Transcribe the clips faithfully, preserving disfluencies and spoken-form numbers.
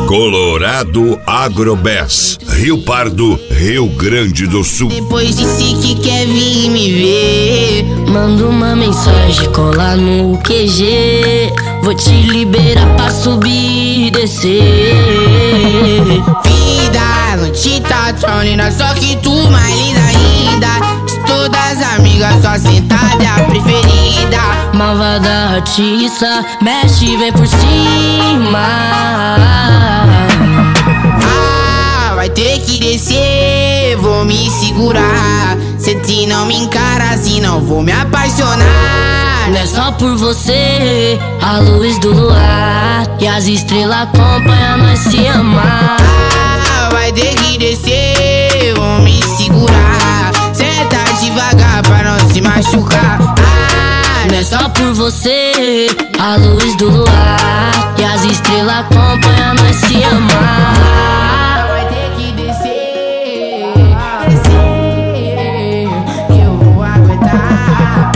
Colorado Agrobés, Rio Pardo, Rio Grande do Sul. Depois disse que quer vir me ver, manda uma mensagem, cola no Q G. Vou te liberar pra subir e descer. Vida, não te tá tão linda, só que tu mais linda ainda. De todas as amigas, só sentada é a preferida. Malvada artista, mexe e vem por cima. Ah, vai ter que descer, vou me segurar. Se te não me encara assim, não vou me apaixonar. Não é só por você, a luz do luar e as estrelas acompanham nós se amar. Ah, vai ter que descer, vou me segurar. Senta devagar pra não se machucar. Ah, não é só por você, a luz do luar e as estrelas acompanham nós se amar. Vai ter que descer, descer, que eu vou aguentar.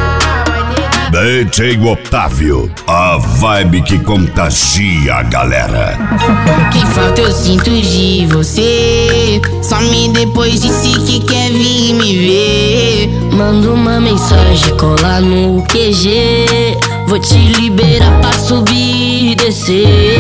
D J Otávio, a vibe que contagia a galera. Que falta eu sinto de você, some depois disse que quer vir me ver. Manda uma mensagem, cola no Q G. Vou te liberar pra subir e descer.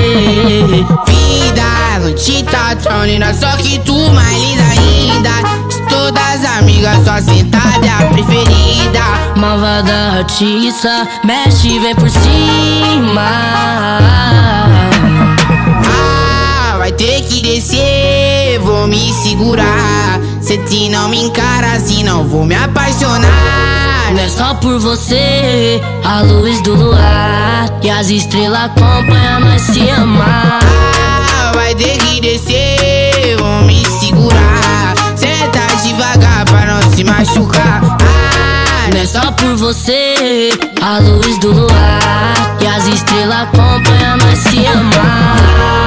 Vida, não te tá tão linda, só que tu mais linda ainda. De todas as amigas, só sentada é a preferida. Malvada artista, mexe e vem por cima. Ah, vai ter que descer, vou me segurar. Se te não me encara assim, não vou me apaixonar. Não é só por você, a luz do luar e as estrelas acompanham nós se amar. Ah, vai ter que descer, vou me segurar. Senta devagar pra não se machucar. Ah, não é só por você, a luz do luar e as estrelas acompanham nós se amar.